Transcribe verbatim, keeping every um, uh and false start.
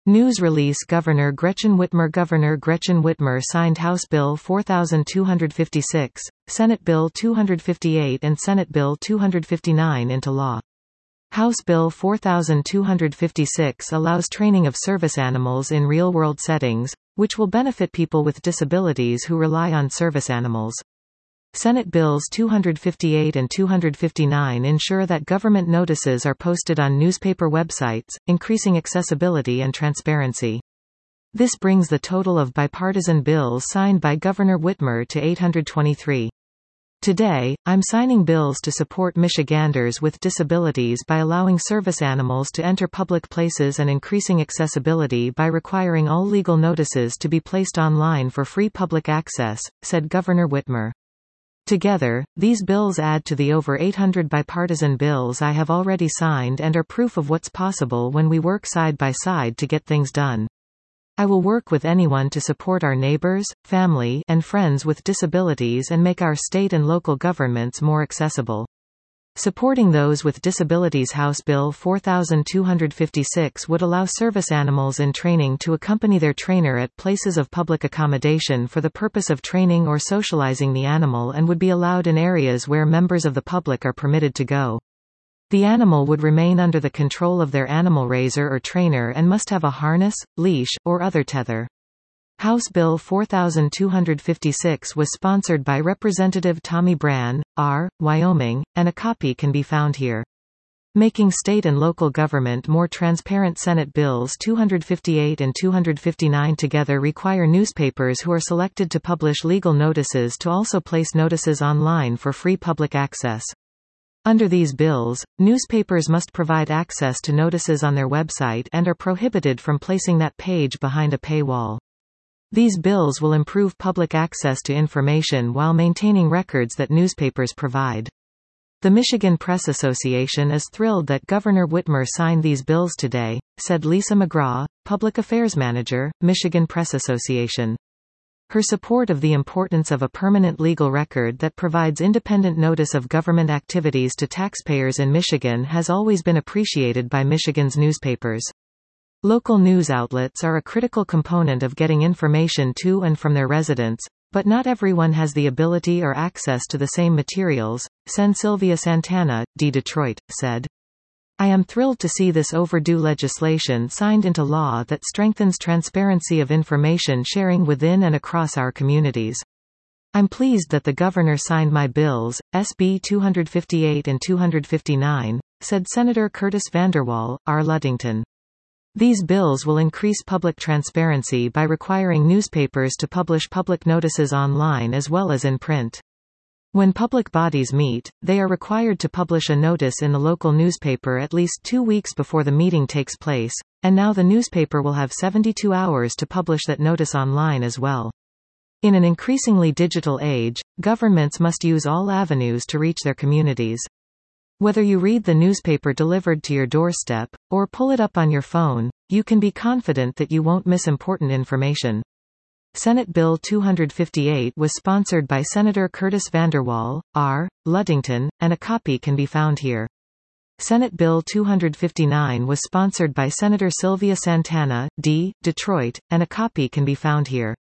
News release. Governor Gretchen Whitmer Governor Gretchen Whitmer signed House Bill four thousand two hundred fifty-six, Senate Bill two hundred fifty-eight and Senate Bill two hundred fifty-nine into law. House Bill four thousand two hundred fifty-six allows training of service animals in real-world settings, which will benefit people with disabilities who rely on service animals. Senate Bills two hundred fifty-eight and two hundred fifty-nine ensure that government notices are posted on newspaper websites, increasing accessibility and transparency. This brings the total of bipartisan bills signed by Governor Whitmer to eight hundred twenty-three. Today, I'm signing bills to support Michiganders with disabilities by allowing service animals to enter public places and increasing accessibility by requiring all legal notices to be placed online for free public access, said Governor Whitmer. Together, these bills add to the over eight hundred bipartisan bills I have already signed and are proof of what's possible when we work side by side to get things done. I will work with anyone to support our neighbors, family, and friends with disabilities and make our state and local governments more accessible. Supporting those with disabilities. House Bill four thousand two hundred fifty-six would allow service animals in training to accompany their trainer at places of public accommodation for the purpose of training or socializing the animal and would be allowed in areas where members of the public are permitted to go. The animal would remain under the control of their animal raiser or trainer and must have a harness, leash, or other tether. House Bill four thousand two hundred fifty-six was sponsored by Representative Tommy Brann, R., Wyoming, and a copy can be found here. Making state and local government more transparent. Senate Bills two hundred fifty-eight and two hundred fifty-nine together require newspapers who are selected to publish legal notices to also place notices online for free public access. Under these bills, newspapers must provide access to notices on their website and are prohibited from placing that page behind a paywall. These bills will improve public access to information while maintaining records that newspapers provide. The Michigan Press Association is thrilled that Governor Whitmer signed these bills today, said Lisa McGraw, Public Affairs Manager, Michigan Press Association. Her support of the importance of a permanent legal record that provides independent notice of government activities to taxpayers in Michigan has always been appreciated by Michigan's newspapers. Local news outlets are a critical component of getting information to and from their residents, but not everyone has the ability or access to the same materials, Sen Sylvia Santana, D. Detroit, said. I am thrilled to see this overdue legislation signed into law that strengthens transparency of information sharing within and across our communities. I'm pleased that the governor signed my bills, S B two hundred fifty-eight and two hundred fifty-nine, said Senator Curtis Vanderwall, R. Ludington. These bills will increase public transparency by requiring newspapers to publish public notices online as well as in print. When public bodies meet, they are required to publish a notice in the local newspaper at least two weeks before the meeting takes place, and now the newspaper will have seventy-two hours to publish that notice online as well. In an increasingly digital age, governments must use all avenues to reach their communities. Whether you read the newspaper delivered to your doorstep, or pull it up on your phone, you can be confident that you won't miss important information. Senate Bill two hundred fifty-eight was sponsored by Senator Curtis Vanderwall, R., Ludington, and a copy can be found here. Senate Bill two hundred fifty-nine was sponsored by Senator Sylvia Santana, D., Detroit, and a copy can be found here.